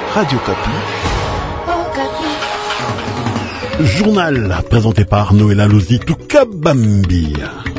Radio Kapi. Journal présenté par Noëlla Lozi Toukabambi.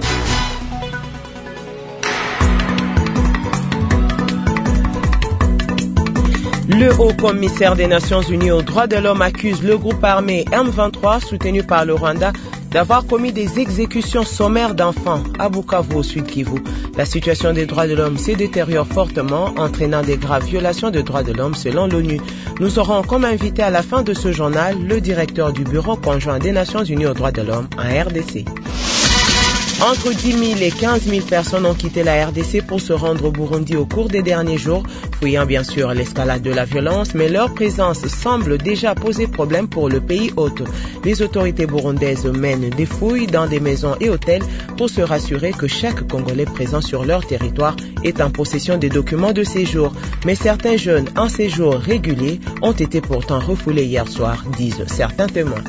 Le haut-commissaire des Nations Unies aux droits de l'homme accuse le groupe armé M23, soutenu par le Rwanda, d'avoir commis des exécutions sommaires d'enfants à Bukavu, au Sud Kivu. La situation des droits de l'homme se détériore fortement, entraînant des graves violations des droits de l'homme selon l'ONU. Nous aurons comme invité à la fin de ce journal le directeur du Bureau conjoint des Nations Unies aux droits de l'homme en RDC. Entre 10 000 et 15 000 personnes ont quitté la RDC pour se rendre au Burundi au cours des derniers jours, fuyant bien sûr l'escalade de la violence, mais leur présence semble déjà poser problème pour le pays hôte. Les autorités burundaises mènent des fouilles dans des maisons et hôtels pour se rassurer que chaque Congolais présent sur leur territoire est en possession des documents de séjour. Mais certains jeunes en séjour régulier ont été pourtant refoulés hier soir, disent certains témoins.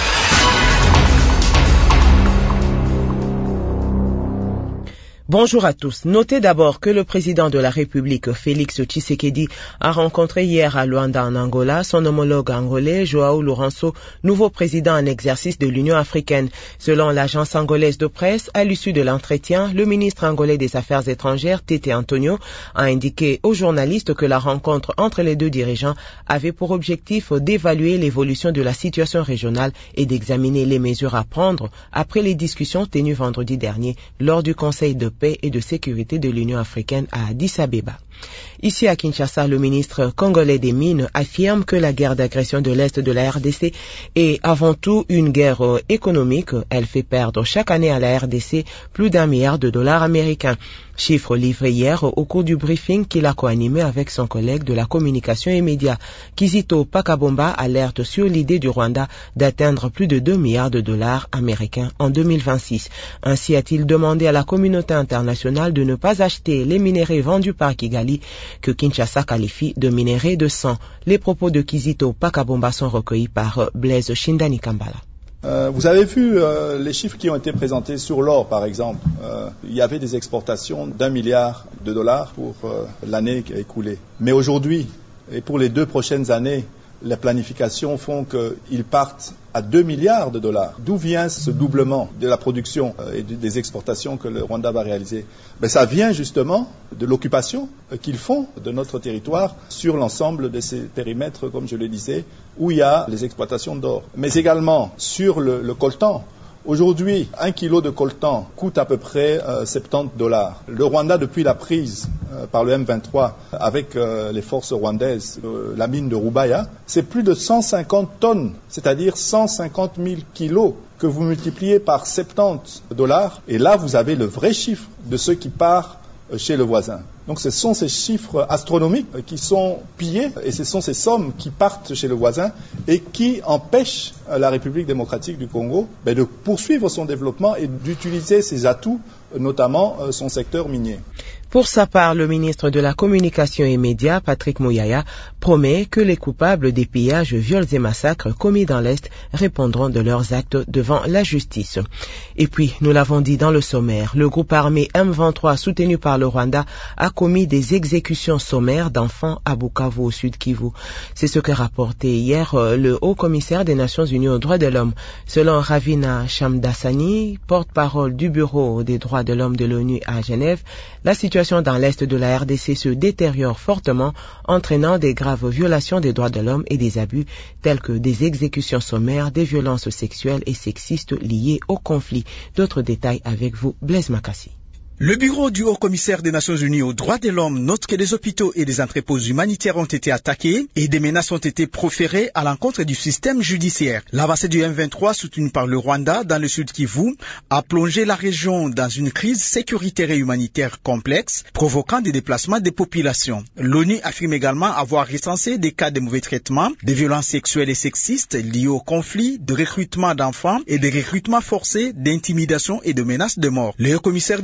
Bonjour à tous. Notez d'abord que le président de la République, Félix Tshisekedi, a rencontré hier à Luanda en Angola son homologue angolais, Joao Lourenço, nouveau président en exercice de l'Union africaine. Selon l'agence angolaise de presse, à l'issue de l'entretien, le ministre angolais des Affaires étrangères, Tete Antonio, a indiqué aux journalistes que la rencontre entre les deux dirigeants avait pour objectif d'évaluer l'évolution de la situation régionale et d'examiner les mesures à prendre après les discussions tenues vendredi dernier lors du Conseil de paix et de sécurité de l'Union africaine à Addis Abeba. Ici à Kinshasa, le ministre congolais des Mines affirme que la guerre d'agression de l'Est de la RDC est avant tout une guerre économique. Elle fait perdre chaque année à la RDC plus d'$1 milliard américains. Chiffre livré hier au cours du briefing qu'il a co-animé avec son collègue de la communication et médias. Kizito Pakabomba alerte sur l'idée du Rwanda d'atteindre plus de $2 milliards américains en 2026. Ainsi a-t-il demandé à la communauté internationale de ne pas acheter les minéraux vendus par Kigali, que Kinshasa qualifie de minéraux de sang. Les propos de Kizito Pakabomba sont recueillis par Blaise Shindani Kambala. Vous avez vu les chiffres qui ont été présentés sur l'or, par exemple. Il y avait des exportations d'$1 milliard pour l'année qui a écoulée. Mais aujourd'hui, et pour les 2 prochaines années, les planifications font qu'ils partent à $2 milliards. D'où vient ce doublement de la production et des exportations que le Rwanda va réaliser? Ça vient justement de l'occupation qu'ils font de notre territoire sur l'ensemble de ces périmètres, comme je le disais, où il y a les exploitations d'or. Mais également sur le coltan. Aujourd'hui, 1 kilo de coltan coûte à peu près $70. Le Rwanda, depuis la prise par le M23 avec les forces rwandaises, la mine de Rubaya, c'est plus de 150 tonnes, c'est-à-dire 150 000 kilos que vous multipliez par $70. Et là, vous avez le vrai chiffre de ce qui part chez le voisin. Donc ce sont ces chiffres astronomiques qui sont pillés et ce sont ces sommes qui partent chez le voisin et qui empêchent la République démocratique du Congo de poursuivre son développement et d'utiliser ses atouts, notamment son secteur minier. Pour sa part, le ministre de la Communication et Médias, Patrick Muyaya, promet que les coupables des pillages, viols et massacres commis dans l'Est répondront de leurs actes devant la justice. Et puis, nous l'avons dit dans le sommaire, le groupe armé M23 soutenu par le Rwanda a commis des exécutions sommaires d'enfants à Bukavu, au Sud Kivu. C'est ce que rapportait hier le haut-commissaire des Nations Unies aux droits de l'homme. Selon Ravina Shamdasani, porte-parole du Bureau des droits de l'homme de l'ONU à Genève, la situation dans l'Est de la RDC se détériore fortement, entraînant des graves violations des droits de l'homme et des abus, tels que des exécutions sommaires, des violences sexuelles et sexistes liées au conflit. D'autres détails avec vous, Blaise Makassi. Le bureau du haut-commissaire des Nations Unies aux droits de l'homme note que des hôpitaux et des entrepôts humanitaires ont été attaqués et des menaces ont été proférées à l'encontre du système judiciaire. L'avancée du M23, soutenue par le Rwanda dans le Sud Kivu, a plongé la région dans une crise sécuritaire et humanitaire complexe, provoquant des déplacements des populations. L'ONU affirme également avoir recensé des cas de mauvais traitements, de violences sexuelles et sexistes liées au conflit, de recrutement d'enfants et de recrutement forcé, d'intimidation et de menaces de mort. Le haut-commissaire des Nations Unies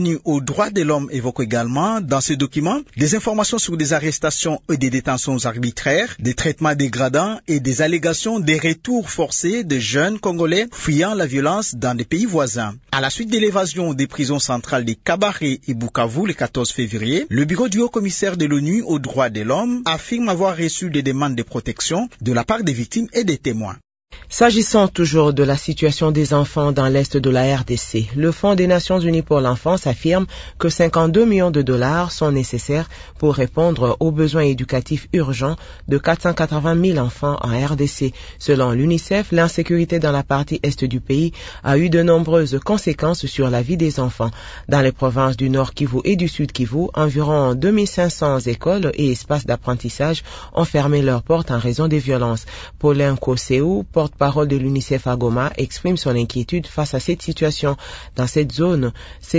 Unies aux droits de l'homme évoque également dans ce document des informations sur des arrestations et des détentions arbitraires, des traitements dégradants et des allégations des retours forcés de jeunes Congolais fuyant la violence dans des pays voisins. À la suite de l'évasion des prisons centrales de Kabare et Bukavu le 14 février, le bureau du haut-commissaire de l'ONU aux droits de l'homme affirme avoir reçu des demandes de protection de la part des victimes et des témoins. S'agissant toujours de la situation des enfants dans l'est de la RDC, le Fonds des Nations Unies pour l'enfance affirme que 52 millions de dollars sont nécessaires pour répondre aux besoins éducatifs urgents de 480 000 enfants en RDC. Selon l'UNICEF, l'insécurité dans la partie est du pays a eu de nombreuses conséquences sur la vie des enfants. Dans les provinces du Nord Kivu et du Sud Kivu, environ 2500 écoles et espaces d'apprentissage ont fermé leurs portes en raison des violences. Paulin Koseou, porte-parole de l'UNICEF à Goma, exprime son inquiétude face à cette situation. Dans cette zone,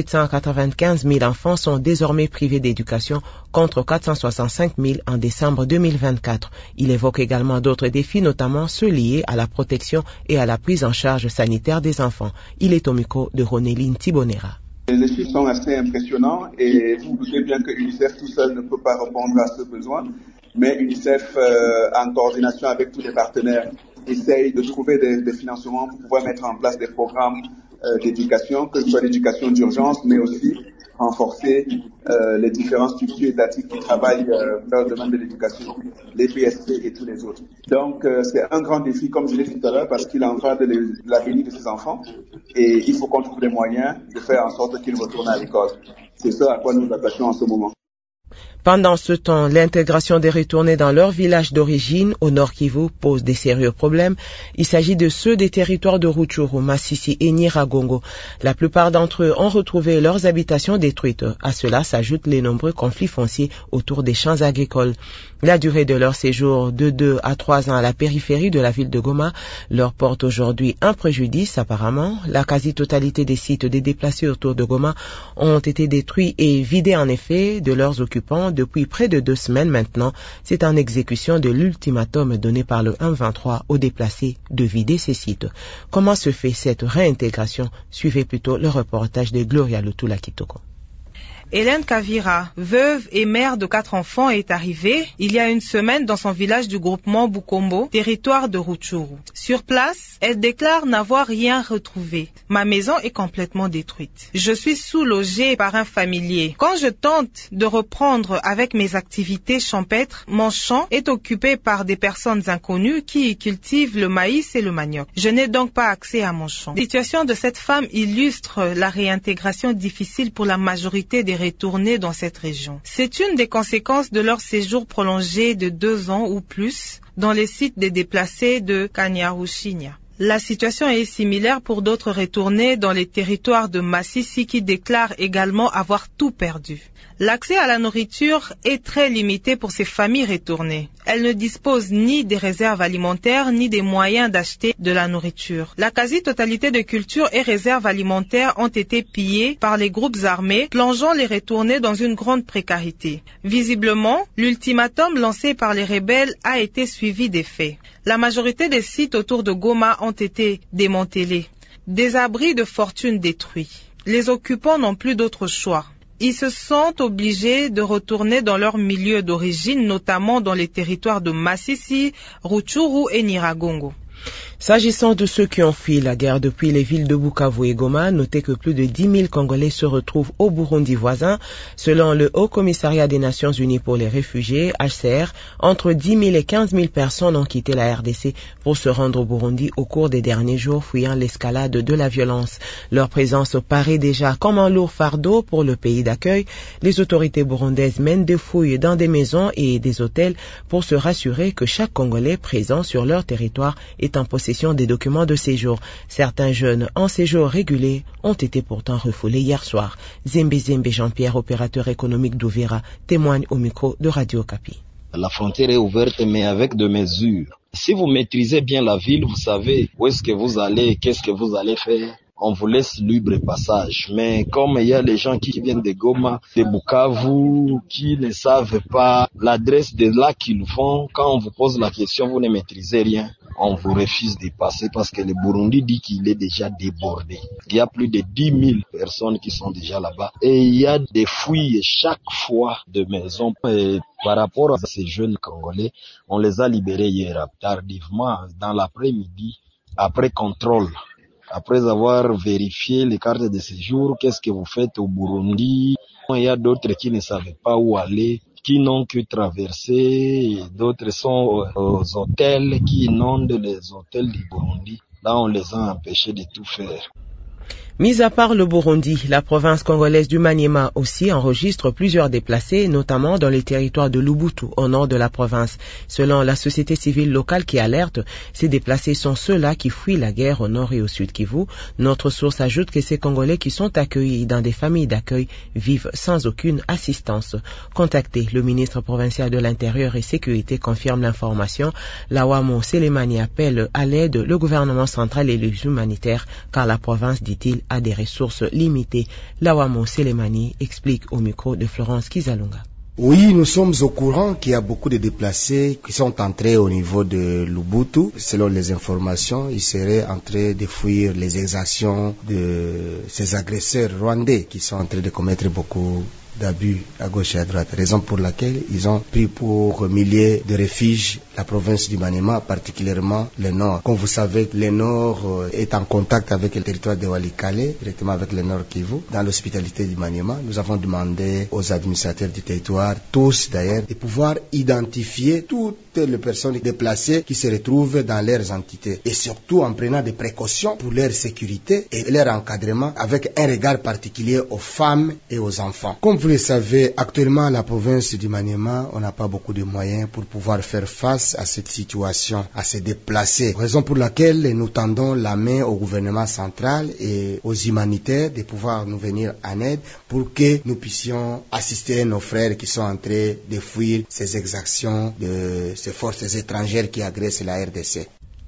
795 000 enfants sont désormais privés d'éducation contre 465 000 en décembre 2024. Il évoque également d'autres défis, notamment ceux liés à la protection et à la prise en charge sanitaire des enfants. Il est au micro de Ronéline Thibonera. Les chiffres sont assez impressionnants et vous doutez bien que l'UNICEF tout seul ne peut pas répondre à ce besoin, mais l'UNICEF, en coordination avec tous les partenaires, essaye de trouver des financements pour pouvoir mettre en place des programmes d'éducation, que ce soit l'éducation d'urgence, mais aussi renforcer les différentes structures étatiques qui travaillent dans le domaine de l'éducation, les PSP et tous les autres. Donc c'est un grand défi, comme je l'ai dit tout à l'heure, parce qu'il en va de l'avenir de ces enfants et il faut qu'on trouve les moyens de faire en sorte qu'ils retournent à l'école. C'est ça à quoi nous nous attachons en ce moment. Pendant ce temps, l'intégration des retournés dans leur village d'origine, au Nord Kivu, pose des sérieux problèmes. Il s'agit de ceux des territoires de Rutshuru, Masisi et Nyiragongo. La plupart d'entre eux ont retrouvé leurs habitations détruites. À cela s'ajoutent les nombreux conflits fonciers autour des champs agricoles. La durée de leur séjour de 2 à 3 ans à la périphérie de la ville de Goma leur porte aujourd'hui un préjudice apparemment. La quasi-totalité des sites des déplacés autour de Goma ont été détruits et vidés en effet de leurs occupants depuis près de 2 semaines maintenant. C'est en exécution de l'ultimatum donné par le 123 aux déplacés de vider ces sites. Comment se fait cette réintégration? Suivez plutôt le reportage de Gloria Lutula Kitoko. Hélène Kavira, veuve et mère de 4 enfants, est arrivée il y a une semaine dans son village du groupement Bukombo, territoire de Rutshuru. Sur place, elle déclare n'avoir rien retrouvé. Ma maison est complètement détruite. Je suis sous-logée par un familier. Quand je tente de reprendre avec mes activités champêtres, mon champ est occupé par des personnes inconnues qui y cultivent le maïs et le manioc. Je n'ai donc pas accès à mon champ. La situation de cette femme illustre la réintégration difficile pour la majorité des retournés dans cette région. C'est une des conséquences de leur séjour prolongé de 2 ans ou plus dans les sites des déplacés de Kanyaruchinya. La situation est similaire pour d'autres retournés dans les territoires de Masisi qui déclarent également avoir tout perdu. L'accès à la nourriture est très limité pour ces familles retournées. Elles ne disposent ni des réserves alimentaires ni des moyens d'acheter de la nourriture. La quasi-totalité de cultures et réserves alimentaires ont été pillées par les groupes armés, plongeant les retournés dans une grande précarité. Visiblement, l'ultimatum lancé par les rebelles a été suivi des faits. La majorité des sites autour de Goma ont été démantelés. Des abris de fortune détruits. Les occupants n'ont plus d'autre choix. Ils se sentent obligés de retourner dans leur milieu d'origine, notamment dans les territoires de Masisi, Rutshuru et Nyiragongo. S'agissant de ceux qui ont fui la guerre depuis les villes de Bukavu et Goma, notez que plus de 10 000 Congolais se retrouvent au Burundi voisin. Selon le Haut Commissariat des Nations Unies pour les réfugiés, HCR, entre 10 000 et 15 000 personnes ont quitté la RDC pour se rendre au Burundi au cours des derniers jours, fuyant l'escalade de la violence. Leur présence paraît déjà comme un lourd fardeau pour le pays d'accueil. Les autorités burundaises mènent des fouilles dans des maisons et des hôtels pour se rassurer que chaque Congolais présent sur leur territoire est en possession des documents de séjour. Certains jeunes en séjour régulier ont été pourtant refoulés hier soir. Zembe Jean-Pierre, opérateur économique d'Uvira, témoigne au micro de Radio Okapi. La frontière est ouverte mais avec des mesures. Si vous maîtrisez bien la ville, vous savez où est-ce que vous allez, qu'est-ce que vous allez faire. on vous laisse libre passage. Mais comme il y a les gens qui viennent de Goma, de Bukavu, qui ne savent pas l'adresse de là qu'ils vont, quand on vous pose la question, vous ne maîtrisez rien. On vous refuse de passer parce que le Burundi dit qu'il est déjà débordé. Il y a plus de 10 000 personnes qui sont déjà là-bas. Et il y a des fouilles chaque fois de maisons. Et par rapport à ces jeunes Congolais, on les a libérés hier tardivement dans l'après-midi, après contrôle. Après avoir vérifié les cartes de séjour, qu'est-ce que vous faites au Burundi? Il y a d'autres qui ne savaient pas où aller, qui n'ont que traversé, d'autres sont aux hôtels, qui inondent les hôtels du Burundi. Là, on les a empêchés de tout faire. Mis à part le Burundi, la province congolaise du Maniema aussi enregistre plusieurs déplacés, notamment dans les territoires de Lubutu, au nord de la province. Selon la société civile locale qui alerte, ces déplacés sont ceux-là qui fuient la guerre au nord et au sud Kivu. Notre source ajoute que ces Congolais qui sont accueillis dans des familles d'accueil vivent sans aucune assistance. Contacté, le ministre provincial de l'Intérieur et Sécurité confirme l'information. Lawamo Selemani appelle à l'aide le gouvernement central et les humanitaires, car la province, dit-il, a des ressources limitées. Lawamo Selemani explique au micro de Florence Kizalunga. Oui, nous sommes au courant qu'il y a beaucoup de déplacés qui sont entrés au niveau de Lubutu. Selon les informations, ils seraient en train de fuir les exactions de ces agresseurs rwandais qui sont en train de commettre beaucoup d'abus à gauche et à droite, raison pour laquelle ils ont pris pour milliers de refuges la province du Maniema, particulièrement le nord. Comme vous savez, le nord est en contact avec le territoire de Walikale, directement avec le nord Kivu. Dans l'hospitalité du Maniema, nous avons demandé aux administrateurs du territoire, tous d'ailleurs, de pouvoir identifier toutes les personnes déplacées qui se retrouvent dans leurs entités, et surtout en prenant des précautions pour leur sécurité et leur encadrement, avec un regard particulier aux femmes et aux enfants. Comme vous le savez, actuellement, la province du Maniema, on n'a pas beaucoup de moyens pour pouvoir faire face à cette situation, à se déplacer. Raison pour laquelle nous tendons la main au gouvernement central et aux humanitaires de pouvoir nous venir en aide pour que nous puissions assister nos frères qui sont en train de fuir ces exactions de ces forces étrangères qui agressent la RDC.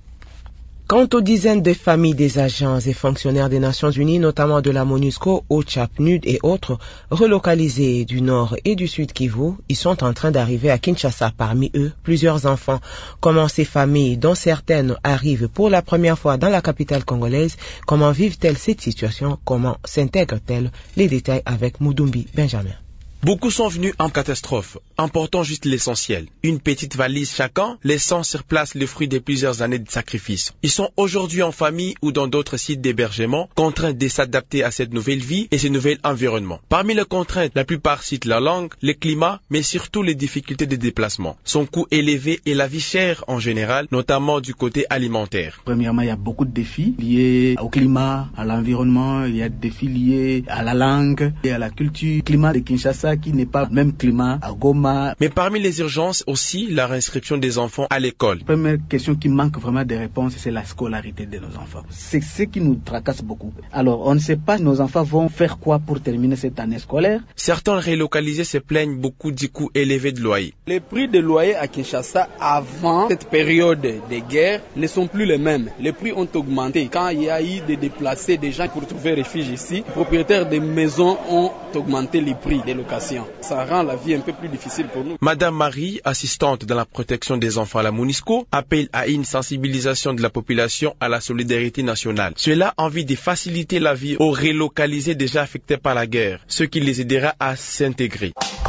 Quant aux dizaines de familles des agents et fonctionnaires des Nations Unies, notamment de la MONUSCO, OCHA, PNUD et autres, relocalisés du nord et du sud Kivu, ils sont en train d'arriver à Kinshasa. Parmi eux, plusieurs enfants. Comment ces familles, dont certaines arrivent pour la première fois dans la capitale congolaise, comment vivent-elles cette situation? Comment s'intègrent-elles? Les détails avec Mudumbi Benjamin. Beaucoup sont venus en catastrophe, emportant juste l'essentiel. Une petite valise chacun, laissant sur place le fruit de plusieurs années de sacrifices. Ils sont aujourd'hui en famille ou dans d'autres sites d'hébergement, contraints de s'adapter à cette nouvelle vie et ce nouvel environnement. Parmi les contraintes, la plupart citent la langue, le climat, mais surtout les difficultés de déplacement. Son coût élevé et la vie chère en général, notamment du côté alimentaire. Premièrement, il y a beaucoup de défis liés au climat, à l'environnement, il y a des défis liés à la langue et à la culture. Le climat de Kinshasa qui n'est pas le même climat à Goma. Mais parmi les urgences aussi, la réinscription des enfants à l'école. La première question qui manque vraiment de réponse, c'est la scolarité de nos enfants. C'est ce qui nous tracasse beaucoup. Alors, on ne sait pas nos enfants vont faire quoi pour terminer cette année scolaire. Certains relocalisés se plaignent beaucoup du coût élevé de loyer. Les prix de loyer à Kinshasa avant cette période de guerre ne sont plus les mêmes. Les prix ont augmenté. Quand il y a eu des déplacés, des gens pour trouver refuge ici, les propriétaires des maisons ont augmenté les prix des locations. Ça rend la vie un peu plus difficile pour nous. Madame Marie, assistante dans la protection des enfants à la MONUSCO, appelle à une sensibilisation de la population à la solidarité nationale. Cela a envie de faciliter la vie aux relocalisés déjà affectés par la guerre, ce qui les aidera à s'intégrer.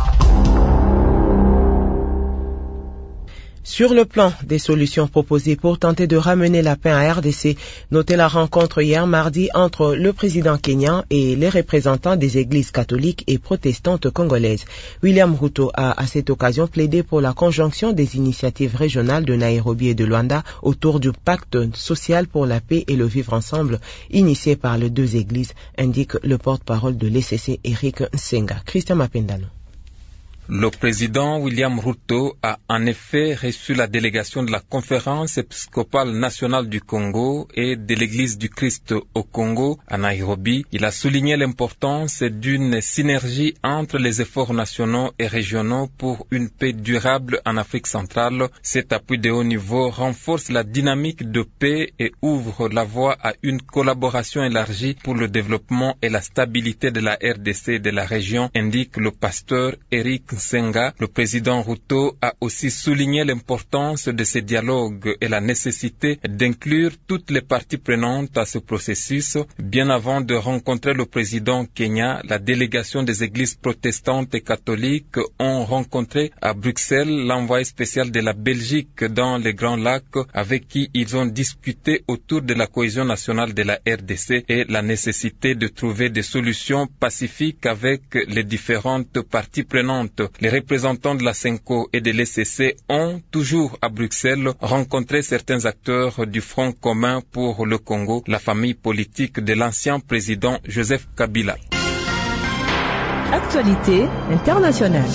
Sur le plan des solutions proposées pour tenter de ramener la paix à RDC, notez la rencontre hier mardi entre le président kényan et les représentants des églises catholiques et protestantes congolaises. William Ruto a à cette occasion plaidé pour la conjonction des initiatives régionales de Nairobi et de Luanda autour du pacte social pour la paix et le vivre ensemble initié par les deux églises, indique le porte-parole de l'ECC Eric Nsenga. Christian Mapendano. Le président William Ruto a en effet reçu la délégation de la Conférence épiscopale nationale du Congo et de l'Église du Christ au Congo à Nairobi. Il a souligné l'importance d'une synergie entre les efforts nationaux et régionaux pour une paix durable en Afrique centrale. Cet appui de haut niveau renforce la dynamique de paix et ouvre la voie à une collaboration élargie pour le développement et la stabilité de la RDC et de la région, indique le pasteur Eric Senga. Le président Ruto a aussi souligné l'importance de ces dialogues et la nécessité d'inclure toutes les parties prenantes à ce processus. Bien avant de rencontrer le président Kenya, la délégation des églises protestantes et catholiques ont rencontré à Bruxelles l'envoyé spécial de la Belgique dans les Grands Lacs, avec qui ils ont discuté autour de la cohésion nationale de la RDC et la nécessité de trouver des solutions pacifiques avec les différentes parties prenantes. Les représentants de la CENCO et de l'ECC ont toujours à Bruxelles rencontré certains acteurs du Front commun pour le Congo, la famille politique de l'ancien président Joseph Kabila. Actualité internationale.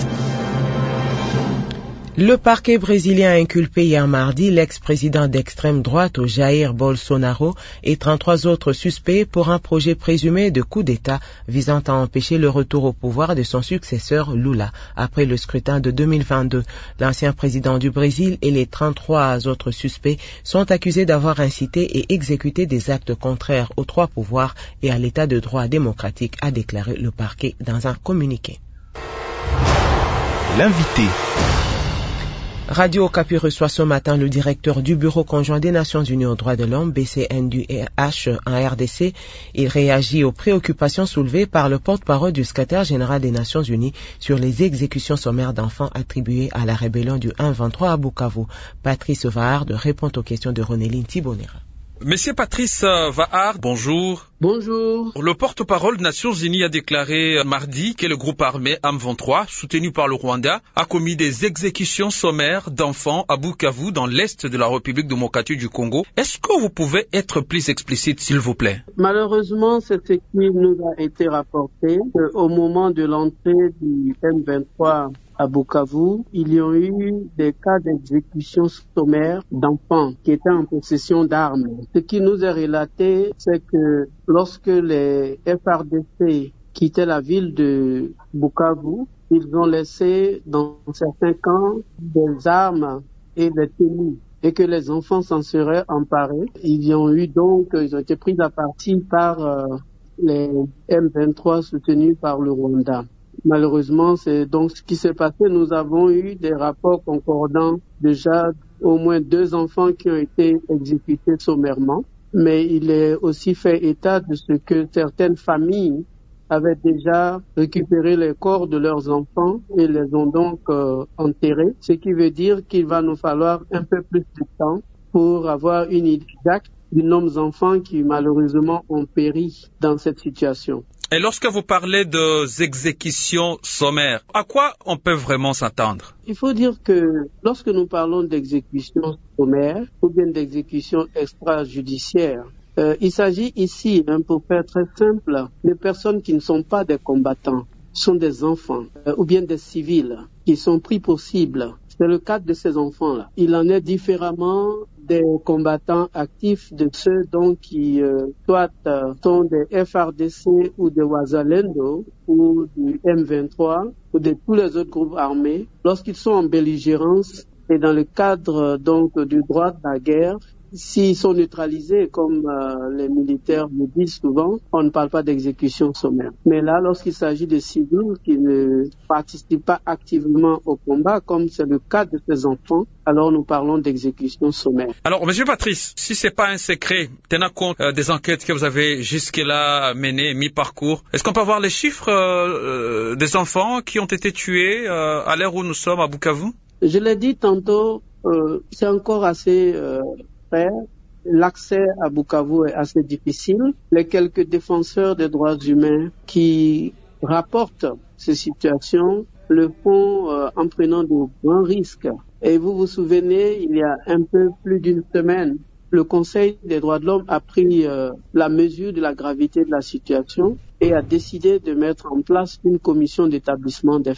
Le parquet brésilien a inculpé hier mardi l'ex-président d'extrême droite Jair Bolsonaro et 33 autres suspects pour un projet présumé de coup d'État visant à empêcher le retour au pouvoir de son successeur Lula après le scrutin de 2022. L'ancien président du Brésil et les 33 autres suspects sont accusés d'avoir incité et exécuté des actes contraires aux trois pouvoirs et à l'état de droit démocratique, a déclaré le parquet dans un communiqué. L'invité. Radio Okapi reçoit ce matin le directeur du Bureau conjoint des Nations Unies aux droits de l'homme, BCNUH, en RDC. Il réagit aux préoccupations soulevées par le porte-parole du secrétaire général des Nations Unies sur les exécutions sommaires d'enfants attribuées à la rébellion du 1-23 à Bukavu. Patrice Vahard répond aux questions de Ronéline Thibonera. Monsieur Patrice Vahard, bonjour. Bonjour. Le porte-parole des Nations Unies a déclaré mardi que le groupe armé M23, soutenu par le Rwanda, a commis des exécutions sommaires d'enfants à Bukavu, dans l'est de la République démocratique du Congo. Est-ce que vous pouvez être plus explicite, s'il vous plaît? Malheureusement, c'est ce qui nous a été rapporté. Au moment de l'entrée du M23 à Bukavu, il y a eu des cas d'exécution sommaire d'enfants qui étaient en possession d'armes. Ce qui nous est relaté, c'est que lorsque les FARDC quittaient la ville de Bukavu, ils ont laissé dans certains camps des armes et des tenues, et que les enfants s'en seraient emparés. Ils ont été pris à partie par les M23 soutenus par le Rwanda. Malheureusement, c'est donc ce qui s'est passé. Nous avons eu des rapports concordants, déjà au moins 2 enfants qui ont été exécutés sommairement. Mais il est aussi fait état de ce que certaines familles avaient déjà récupéré les corps de leurs enfants et les ont donc enterrés. Ce qui veut dire qu'il va nous falloir un peu plus de temps pour avoir une idée exacte du nombre d'enfants qui malheureusement ont péri dans cette situation. Et lorsque vous parlez de exécutions sommaires, à quoi on peut vraiment s'attendre? Il faut dire que lorsque nous parlons d'exécution sommaire ou bien d'exécution extrajudiciaire, il s'agit ici, pour faire très simple, de personnes qui ne sont pas des combattants, sont des enfants ou bien des civils qui sont pris pour cible. C'est le cas de ces enfants-là. Il en est différemment des combattants actifs, de ceux donc qui soit sont des FARDC ou des Wazalendo ou du M23 ou de tous les autres groupes armés. Lorsqu'ils sont en belligérance et dans le cadre donc du droit de la guerre, s'ils sont neutralisés, comme les militaires le disent souvent, on ne parle pas d'exécution sommaire. Mais là, lorsqu'il s'agit de civils qui ne participent pas activement au combat, comme c'est le cas de ces enfants, alors nous parlons d'exécution sommaire. Alors, Monsieur Patrice, si c'est pas un secret, tenant compte des enquêtes que vous avez jusque-là menées, mi-parcours, est-ce qu'on peut avoir les chiffres des enfants qui ont été tués à l'heure où nous sommes à Bukavu? Je l'ai dit tantôt, c'est encore assez... L'accès à Bukavu est assez difficile. Les quelques défenseurs des droits humains qui rapportent ces situations le font en prenant de grands risques. Et vous vous souvenez, il y a un peu plus d'une semaine, le Conseil des droits de l'homme a pris la mesure de la gravité de la situation et a décidé de mettre en place une commission d'établissement des faits.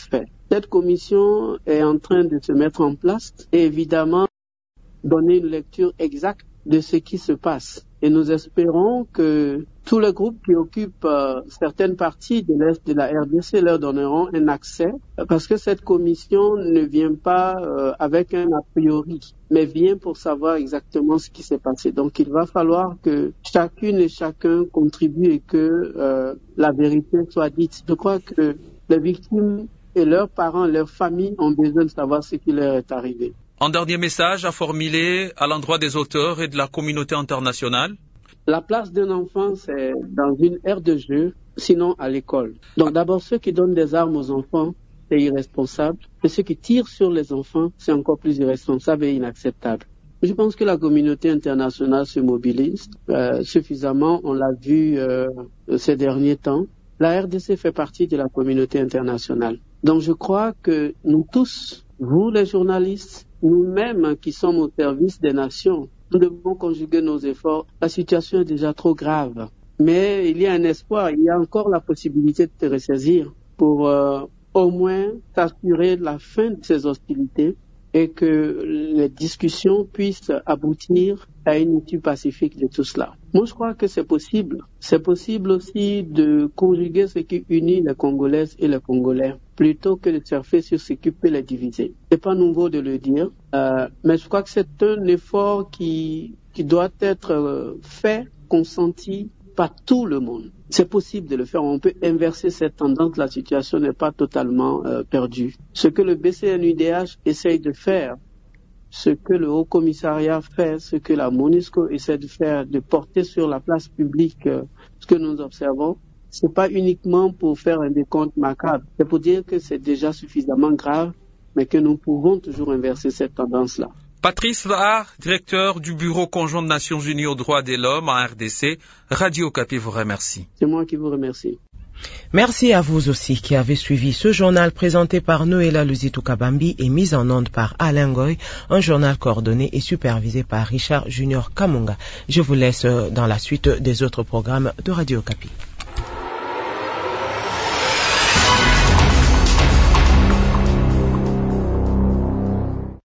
Cette commission est en train de se mettre en place et évidemment donner une lecture exacte de ce qui se passe. Et nous espérons que tous les groupes qui occupent certaines parties de l'Est de la RDC leur donneront un accès, parce que cette commission ne vient pas avec un a priori, mais vient pour savoir exactement ce qui s'est passé. Donc il va falloir que chacune et chacun contribue et que la vérité soit dite. Je crois que les victimes et leurs parents, leurs familles ont besoin de savoir ce qui leur est arrivé. Un dernier message à formuler à l'endroit des auteurs et de la communauté internationale. La place d'un enfant, c'est dans une aire de jeu, sinon à l'école. Donc d'abord, ceux qui donnent des armes aux enfants, c'est irresponsable. Et ceux qui tirent sur les enfants, c'est encore plus irresponsable et inacceptable. Je pense que la communauté internationale se mobilise suffisamment. On l'a vu ces derniers temps. La RDC fait partie de la communauté internationale. Donc je crois que nous tous, vous les journalistes, nous-mêmes qui sommes au service des nations, nous devons conjuguer nos efforts. La situation est déjà trop grave. Mais il y a un espoir, il y a encore la possibilité de se ressaisir pour au moins s'assurer de la fin de ces hostilités et que les discussions puissent aboutir à une issue pacifique de tout cela. Moi, je crois que c'est possible. C'est possible aussi de conjuguer ce qui unit les Congolaises et les Congolais plutôt que de surfer sur ce qui peut les diviser. C'est pas nouveau de le dire, mais je crois que c'est un effort qui doit être fait, consenti par tout le monde. C'est possible de le faire. On peut inverser cette tendance. La situation n'est pas totalement perdue. Ce que le BCNUDH essaye de faire, ce que le Haut Commissariat fait, ce que la MONUSCO essaie de faire, de porter sur la place publique ce que nous observons, c'est pas uniquement pour faire un décompte macabre. C'est pour dire que c'est déjà suffisamment grave, mais que nous pouvons toujours inverser cette tendance-là. Patrice Lahar, directeur du Bureau conjoint des Nations Unies aux droits de l'homme en RDC, Radio Okapi vous remercie. C'est moi qui vous remercie. Merci à vous aussi qui avez suivi ce journal présenté par Noéla Luzitukabambi et mis en onde par Alain Goy, un journal coordonné et supervisé par Richard Junior Kamunga. Je vous laisse dans la suite des autres programmes de Radio Okapi.